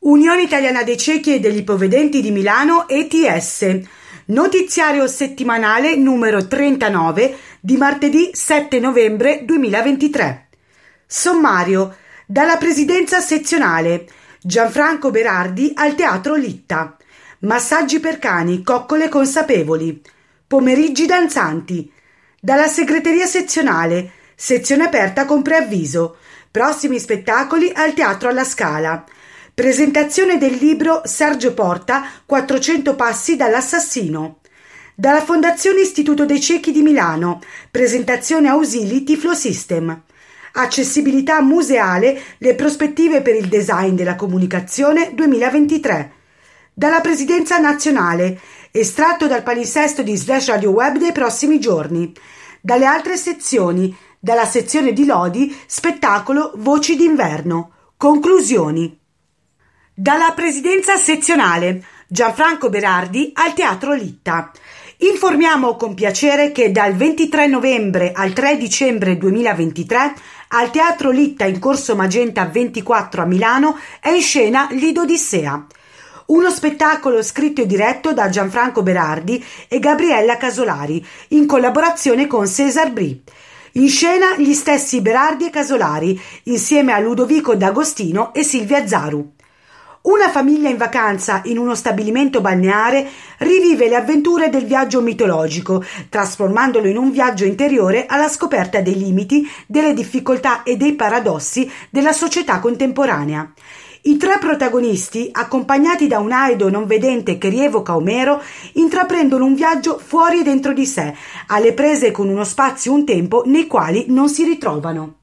Unione Italiana dei Ciechi e degli Ipovedenti di Milano ETS. Notiziario settimanale numero 39 di martedì 7 novembre 2023. Sommario. Dalla Presidenza Sezionale. Gianfranco Berardi al Teatro Litta. Massaggi per cani, coccole consapevoli. Pomeriggi danzanti. Dalla Segreteria Sezionale. Sezione aperta con preavviso. Prossimi spettacoli al Teatro alla Scala. Presentazione del libro Sergio Porta, 400 passi dall'assassino. Dalla Fondazione Istituto dei Ciechi di Milano. Presentazione Ausili Tiflo System. Accessibilità museale, le prospettive per il design della comunicazione 2023. Dalla Presidenza Nazionale. Estratto dal palinsesto di Slash Radio Web dei prossimi giorni. Dalle altre sezioni. Dalla sezione di Lodi, spettacolo Voci d'inverno. Conclusioni. Dalla Presidenza Sezionale. Gianfranco Berardi al Teatro Litta. Informiamo con piacere che dal 23 novembre al 3 dicembre 2023 al Teatro Litta in Corso Magenta 24 a Milano è in scena L'Idodissea. Uno spettacolo scritto e diretto da Gianfranco Berardi e Gabriella Casolari in collaborazione con Cesar Brie. In scena gli stessi Berardi e Casolari insieme a Ludovico D'Agostino e Silvia Zaru. Una famiglia in vacanza in uno stabilimento balneare rivive le avventure del viaggio mitologico, trasformandolo in un viaggio interiore alla scoperta dei limiti, delle difficoltà e dei paradossi della società contemporanea. I tre protagonisti, accompagnati da un Aedo non vedente che rievoca Omero, intraprendono un viaggio fuori e dentro di sé, alle prese con uno spazio e un tempo nei quali non si ritrovano.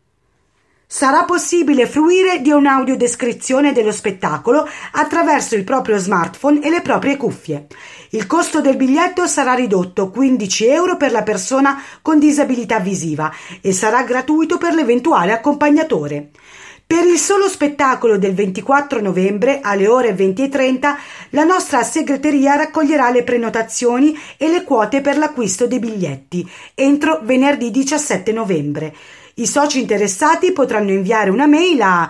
Sarà possibile fruire di un'audiodescrizione dello spettacolo attraverso il proprio smartphone e le proprie cuffie. Il costo del biglietto sarà ridotto 15 euro per la persona con disabilità visiva e sarà gratuito per l'eventuale accompagnatore. Per il solo spettacolo del 24 novembre alle ore 20:30 la nostra segreteria raccoglierà le prenotazioni e le quote per l'acquisto dei biglietti entro venerdì 17 novembre. I soci interessati potranno inviare una mail a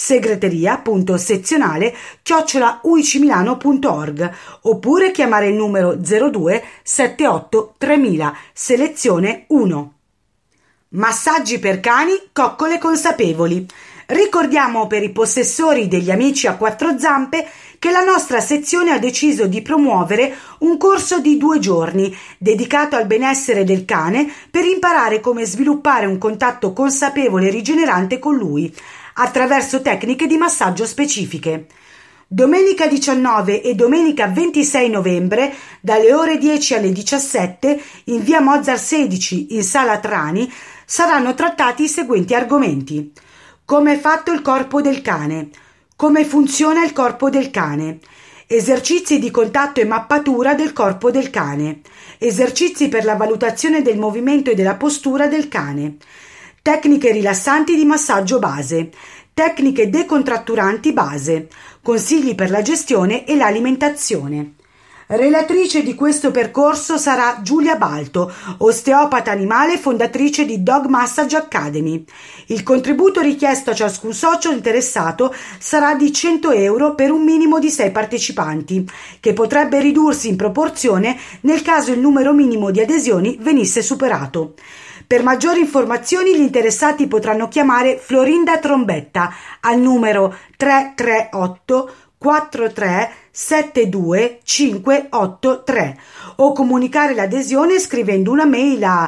segreteria.sezionale@uicimilano.org oppure chiamare il numero 02 78 3000 selezione 1. Massaggi per cani, coccole consapevoli. Ricordiamo per i possessori degli amici a quattro zampe che la nostra sezione ha deciso di promuovere un corso di 2 giorni dedicato al benessere del cane per imparare come sviluppare un contatto consapevole e rigenerante con lui attraverso tecniche di massaggio specifiche. Domenica 19 e domenica 26 novembre dalle ore 10 alle 17 in via Mozart 16 in Sala Trani saranno trattati i seguenti argomenti. Come è fatto il corpo del cane? Come funziona il corpo del cane? Esercizi di contatto e mappatura del corpo del cane. Esercizi per la valutazione del movimento e della postura del cane. Tecniche rilassanti di massaggio base. Tecniche decontratturanti base. Consigli per la gestione e l'alimentazione. Relatrice di questo percorso sarà Giulia Balto, osteopata animale e fondatrice di Dog Massage Academy. Il contributo richiesto a ciascun socio interessato sarà di 100 euro per un minimo di 6 partecipanti, che potrebbe ridursi in proporzione nel caso il numero minimo di adesioni venisse superato. Per maggiori informazioni gli interessati potranno chiamare Florinda Trombetta al numero 338 43 72 583 o comunicare l'adesione scrivendo una mail a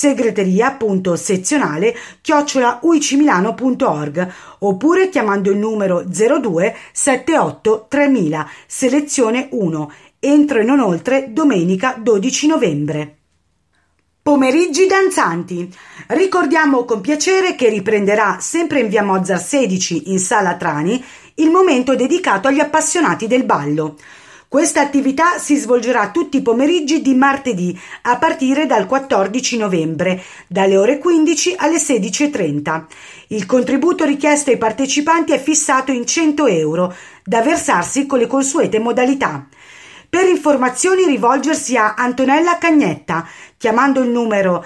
segreteria.sezionale@uicimilano.org oppure chiamando il numero 02 78 3000 selezione 1 entro e non oltre domenica 12 novembre. Pomeriggi danzanti. Ricordiamo con piacere che riprenderà sempre in via Mozart 16 in Sala Trani il momento dedicato agli appassionati del ballo. Questa attività si svolgerà tutti i pomeriggi di martedì a partire dal 14 novembre, dalle ore 15 alle 16:30. Il contributo richiesto ai partecipanti è fissato in 100 euro, da versarsi con le consuete modalità. Per informazioni rivolgersi a Antonella Cagnetta chiamando il numero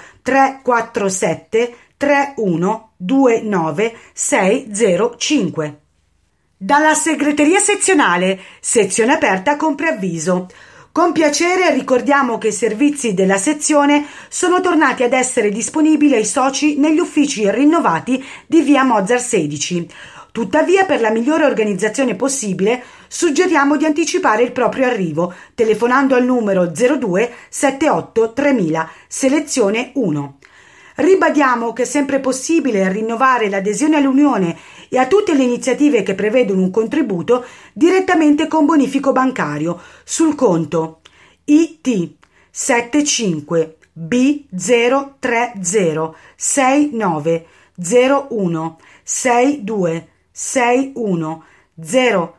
347 31 29 605. Dalla segreteria sezionale, sezione aperta con preavviso. Con piacere ricordiamo che i servizi della sezione sono tornati ad essere disponibili ai soci negli uffici rinnovati di via Mozart 16. Tuttavia, per la migliore organizzazione possibile, suggeriamo di anticipare il proprio arrivo telefonando al numero 02 78 3000, selezione 1. Ribadiamo che è sempre possibile rinnovare l'adesione all'Unione e a tutte le iniziative che prevedono un contributo direttamente con bonifico bancario sul conto IT 75 B030 69 01 62 61 000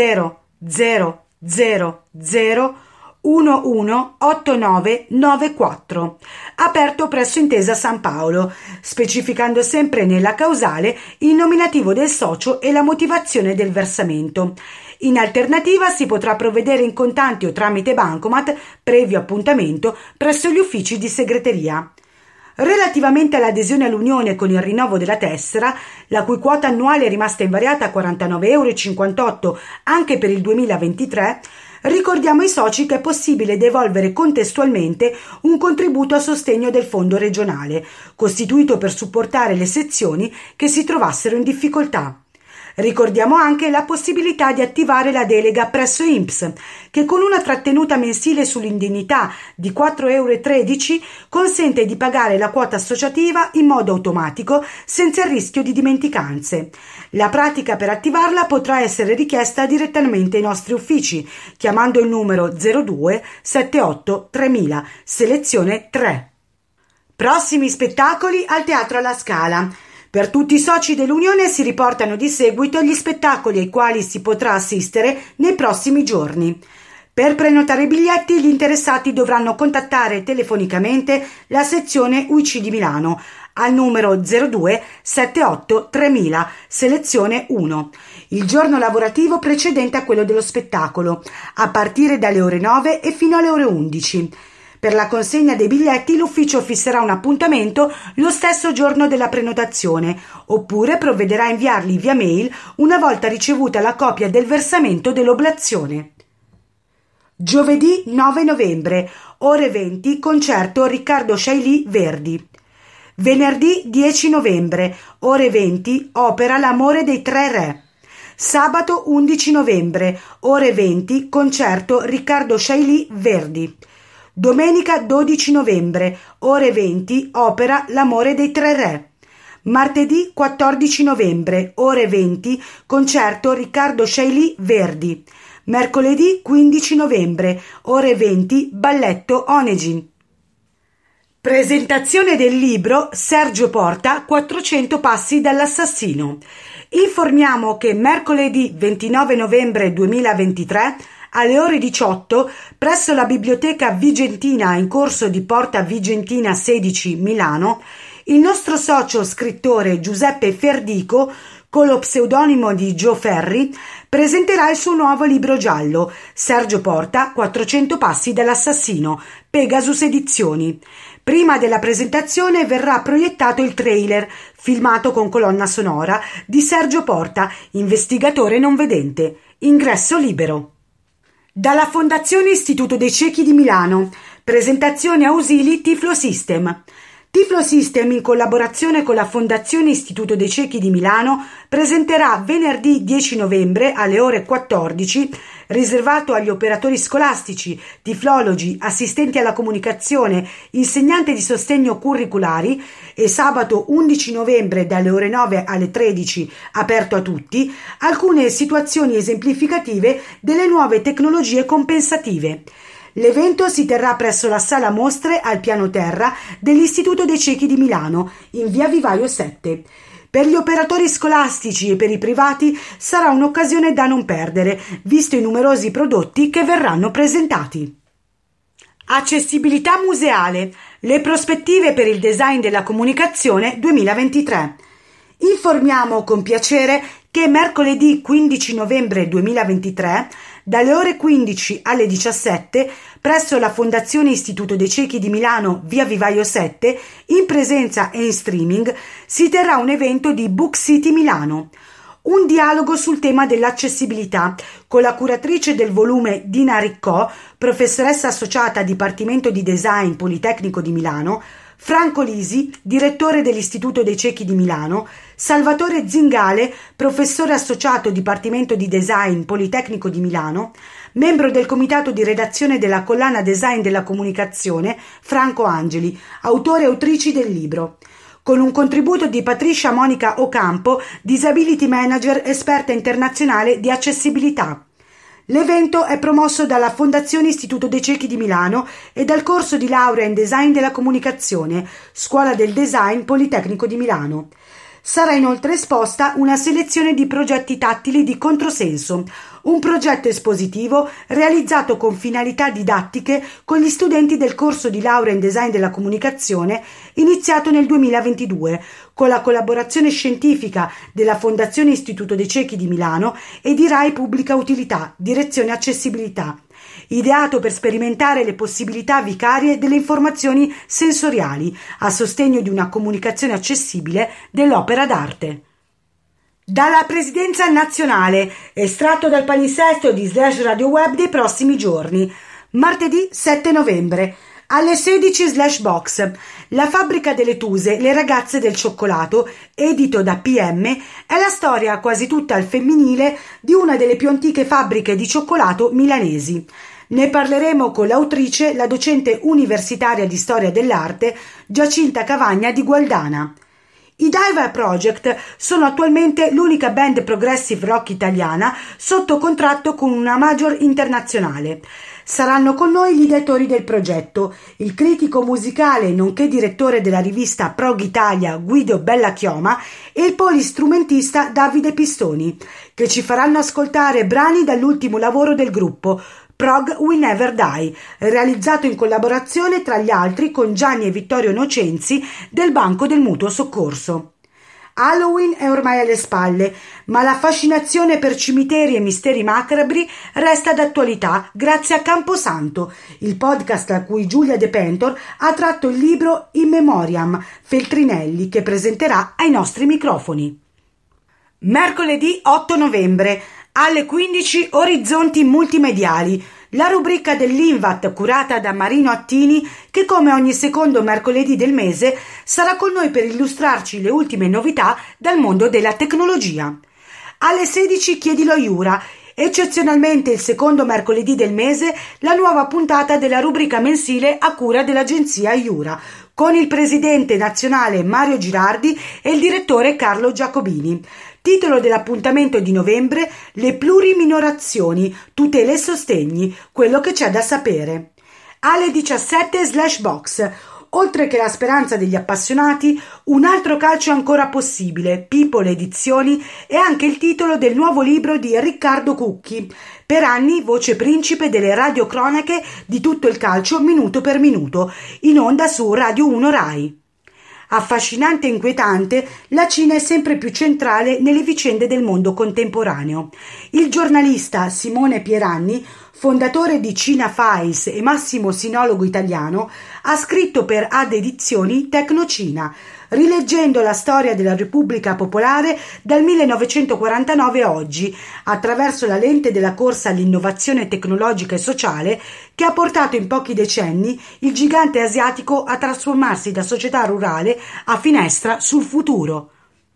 118994, aperto presso Intesa San Paolo, specificando sempre nella causale il nominativo del socio e la motivazione del versamento. In alternativa si potrà provvedere in contanti o tramite bancomat, previo appuntamento, presso gli uffici di segreteria. Relativamente all'adesione all'Unione con il rinnovo della tessera, la cui quota annuale è rimasta invariata a 49,58 € anche per il 2023, ricordiamo ai soci che è possibile devolvere contestualmente un contributo a sostegno del fondo regionale, costituito per supportare le sezioni che si trovassero in difficoltà. Ricordiamo anche la possibilità di attivare la delega presso INPS, che con una trattenuta mensile sull'indennità di 4,13 € consente di pagare la quota associativa in modo automatico senza il rischio di dimenticanze. La pratica per attivarla potrà essere richiesta direttamente ai nostri uffici, chiamando il numero 02 78 3000, selezione 3. Prossimi spettacoli al Teatro alla Scala. Per tutti i soci dell'Unione si riportano di seguito gli spettacoli ai quali si potrà assistere nei prossimi giorni. Per prenotare i biglietti, gli interessati dovranno contattare telefonicamente la sezione UIC di Milano al numero 02 78 3000, selezione 1, il giorno lavorativo precedente a quello dello spettacolo, a partire dalle ore 9 e fino alle ore 11. Per la consegna dei biglietti l'ufficio fisserà un appuntamento lo stesso giorno della prenotazione, oppure provvederà a inviarli via mail una volta ricevuta la copia del versamento dell'oblazione. Giovedì 9 novembre, ore 20, concerto Riccardo Sciailì Verdi. Venerdì 10 novembre, ore 20, opera L'amore dei tre re. Sabato 11 novembre, ore 20, concerto Riccardo Sciailì Verdi. Domenica 12 novembre, ore 20, opera L'amore dei tre re. Martedì 14 novembre, ore 20, concerto Riccardo Sciailì Verdi. Mercoledì 15 novembre, ore 20, balletto Onegin. Presentazione del libro Sergio Porta, 400 passi dall'assassino. Informiamo che mercoledì 29 novembre 2023 alle ore 18 presso la Biblioteca Vigentina in corso di Porta Vigentina 16 Milano, il nostro socio scrittore Giuseppe Ferdico, con lo pseudonimo di Gio Ferri, presenterà il suo nuovo libro giallo, Sergio Porta, 400 passi dall'assassino, Pegasus Edizioni. Prima della presentazione verrà proiettato il trailer, filmato con colonna sonora, di Sergio Porta, investigatore non vedente. Ingresso libero. Dalla Fondazione Istituto dei Ciechi di Milano, presentazione ausili Tiflo System. Tiflo System, in collaborazione con la Fondazione Istituto dei Ciechi di Milano, presenterà venerdì 10 novembre alle ore 14, riservato agli operatori scolastici, tiflologi, assistenti alla comunicazione, insegnanti di sostegno curriculari, e sabato 11 novembre dalle ore 9 alle 13, aperto a tutti, alcune situazioni esemplificative delle nuove tecnologie compensative. L'evento si terrà presso la sala mostre al piano terra dell'Istituto dei Ciechi di Milano, in via Vivaio 7. Per gli operatori scolastici e per i privati sarà un'occasione da non perdere, visto i numerosi prodotti che verranno presentati. Accessibilità museale. Le prospettive per il design della comunicazione 2023. Informiamo con piacere che mercoledì 15 novembre 2023, dalle ore 15 alle 17, presso la Fondazione Istituto dei Ciechi di Milano, via Vivaio 7, in presenza e in streaming, si terrà un evento di Book City Milano. un dialogo sul tema dell'accessibilità con la curatrice del volume Dina Riccò, professoressa associata a Dipartimento di Design Politecnico di Milano, Franco Lisi, direttore dell'Istituto dei Ciechi di Milano, Salvatore Zingale, professore associato Dipartimento di Design Politecnico di Milano, membro del comitato di redazione della collana Design della Comunicazione, Franco Angeli, autore e autrici del libro, con un contributo di Patricia Monica Ocampo, Disability Manager esperta internazionale di accessibilità. L'evento è promosso dalla Fondazione Istituto dei Ciechi di Milano e dal corso di laurea in Design della Comunicazione, Scuola del Design Politecnico di Milano. Sarà inoltre esposta una selezione di progetti tattili di controsenso, un progetto espositivo realizzato con finalità didattiche con gli studenti del corso di laurea in Design della Comunicazione iniziato nel 2022, con la collaborazione scientifica della Fondazione Istituto dei Ciechi di Milano e di RAI Pubblica Utilità, Direzione Accessibilità, ideato per sperimentare le possibilità vicarie delle informazioni sensoriali a sostegno di una comunicazione accessibile dell'opera d'arte. Dalla Presidenza nazionale, estratto dal palinsesto di /radio web dei prossimi giorni, martedì 7 novembre, alle 16/box, La fabbrica delle Tuse, le ragazze del cioccolato, edito da PM, è la storia quasi tutta al femminile di una delle più antiche fabbriche di cioccolato milanesi. Ne parleremo con l'autrice, la docente universitaria di storia dell'arte, Giacinta Cavagna di Gualdana. I Diver Project sono attualmente l'unica band progressive rock italiana sotto contratto con una major internazionale. Saranno con noi gli ideatori del progetto, il critico musicale nonché direttore della rivista Prog Italia Guido Bellachioma e il polistrumentista Davide Pistoni, che ci faranno ascoltare brani dall'ultimo lavoro del gruppo, Prog We Never Die, realizzato in collaborazione tra gli altri con Gianni e Vittorio Nocenzi del Banco del Mutuo Soccorso. Halloween è ormai alle spalle, ma la fascinazione per cimiteri e misteri macabri resta d'attualità grazie a Camposanto, il podcast a cui Giulia De Pentor ha tratto il libro In Memoriam Feltrinelli, che presenterà ai nostri microfoni. Mercoledì 8 novembre, alle 15 Orizzonti Multimediali, la rubrica dell'Invat curata da Marino Attini, che come ogni secondo mercoledì del mese sarà con noi per illustrarci le ultime novità dal mondo della tecnologia. Alle 16 Chiedilo Iura, eccezionalmente il secondo mercoledì del mese, la nuova puntata della rubrica mensile a cura dell'agenzia Iura, con il presidente nazionale Mario Girardi e il direttore Carlo Giacobini. Titolo dell'appuntamento di novembre: le pluriminorazioni, tutele e sostegni, quello che c'è da sapere. Alle 17/box, oltre che la speranza degli appassionati, un altro calcio ancora possibile, People Edizioni, è anche il titolo del nuovo libro di Riccardo Cucchi, per anni voce principe delle radiocronache di tutto il calcio minuto per minuto, in onda su Radio 1 Rai. Affascinante e inquietante, la Cina è sempre più centrale nelle vicende del mondo contemporaneo. Il giornalista Simone Pieranni, fondatore di Cina Files e massimo sinologo italiano, ha scritto per Ad Edizioni Tecnocina, rileggendo la storia della Repubblica Popolare dal 1949 a oggi, attraverso la lente della corsa all'innovazione tecnologica e sociale che ha portato in pochi decenni il gigante asiatico a trasformarsi da società rurale a finestra sul futuro.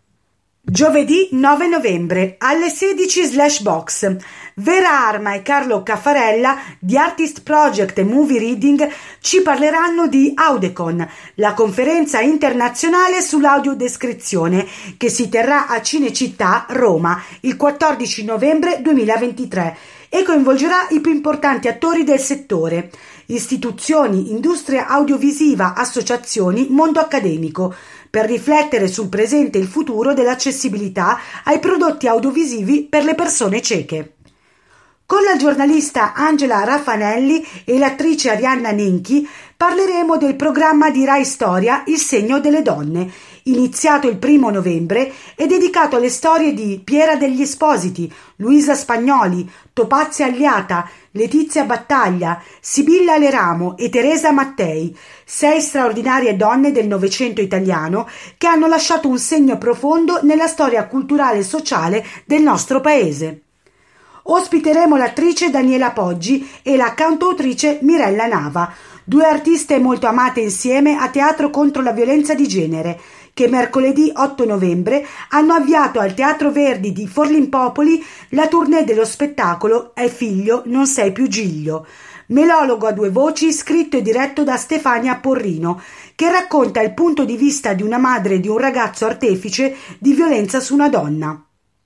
Giovedì 9 novembre alle 16/box, Vera Arma e Carlo Caffarella di Artist Project e Movie Reading ci parleranno di Audecon, la conferenza internazionale sull'audiodescrizione che si terrà a Cinecittà, Roma, il 14 novembre 2023 e coinvolgerà i più importanti attori del settore, istituzioni, industria audiovisiva, associazioni, mondo accademico, per riflettere sul presente e il futuro dell'accessibilità ai prodotti audiovisivi per le persone cieche. Con la giornalista Angela Raffanelli e l'attrice Arianna Ninchi parleremo del programma di Rai Storia Il segno delle donne, iniziato il 1° novembre e dedicato alle storie di Piera degli Espositi, Luisa Spagnoli, Topazia Alliata, Letizia Battaglia, Sibilla Leramo e Teresa Mattei, 6 straordinarie donne del Novecento italiano che hanno lasciato un segno profondo nella storia culturale e sociale del nostro paese. Ospiteremo l'attrice Daniela Poggi e la cantautrice Mirella Nava, 2 artiste molto amate insieme a Teatro contro la violenza di genere, che mercoledì 8 novembre hanno avviato al Teatro Verdi di Forlimpopoli la tournée dello spettacolo È figlio, non sei più Giglio, melologo a 2 voci scritto e diretto da Stefania Porrino, che racconta il punto di vista di una madre e di un ragazzo artefice di violenza su una donna.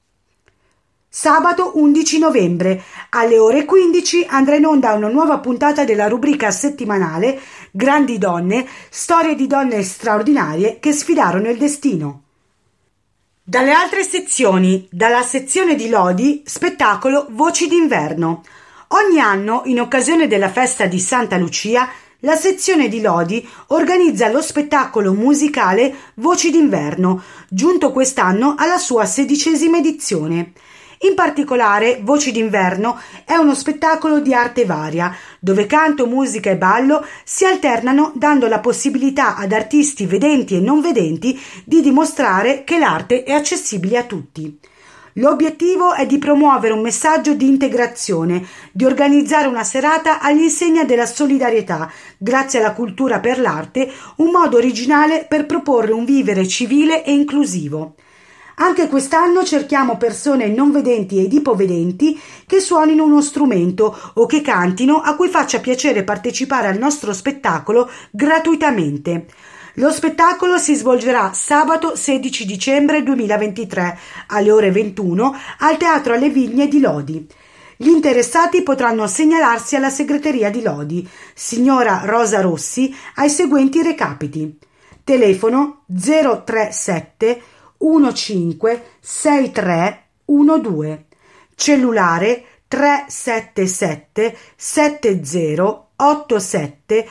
Sabato 11 novembre, alle ore 15, andrà in onda una nuova puntata della rubrica settimanale Grandi donne, storie di donne straordinarie che sfidarono il destino. Dalle altre sezioni, dalla sezione di Lodi, spettacolo Voci d'inverno. Ogni anno, in occasione della festa di Santa Lucia, la sezione di Lodi organizza lo spettacolo musicale Voci d'inverno, giunto quest'anno alla sua 16ª edizione. In particolare, Voci d'inverno è uno spettacolo di arte varia, dove canto, musica e ballo si alternano, dando la possibilità ad artisti vedenti e non vedenti di dimostrare che l'arte è accessibile a tutti. L'obiettivo è di promuovere un messaggio di integrazione, di organizzare una serata all'insegna della solidarietà, grazie alla cultura per l'arte, un modo originale per proporre un vivere civile e inclusivo. Anche quest'anno cerchiamo persone non vedenti ed ipovedenti che suonino uno strumento o che cantino, a cui faccia piacere partecipare al nostro spettacolo gratuitamente. Lo spettacolo si svolgerà sabato 16 dicembre 2023 alle ore 21 al Teatro alle Vigne di Lodi. Gli interessati potranno segnalarsi alla segreteria di Lodi, signora Rosa Rossi, ai seguenti recapiti: telefono 037 156312, cellulare 377 7087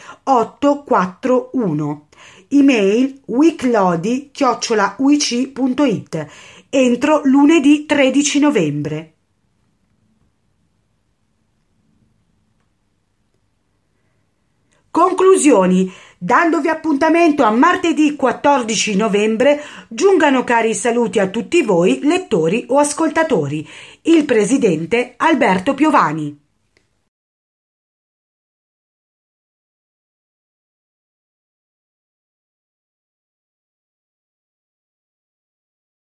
841, email weeklodi@uic.it, entro lunedì 13 novembre. Conclusioni. Dandovi appuntamento a martedì 14 novembre, giungano cari saluti a tutti voi, lettori o ascoltatori. Il presidente Alberto Piovani.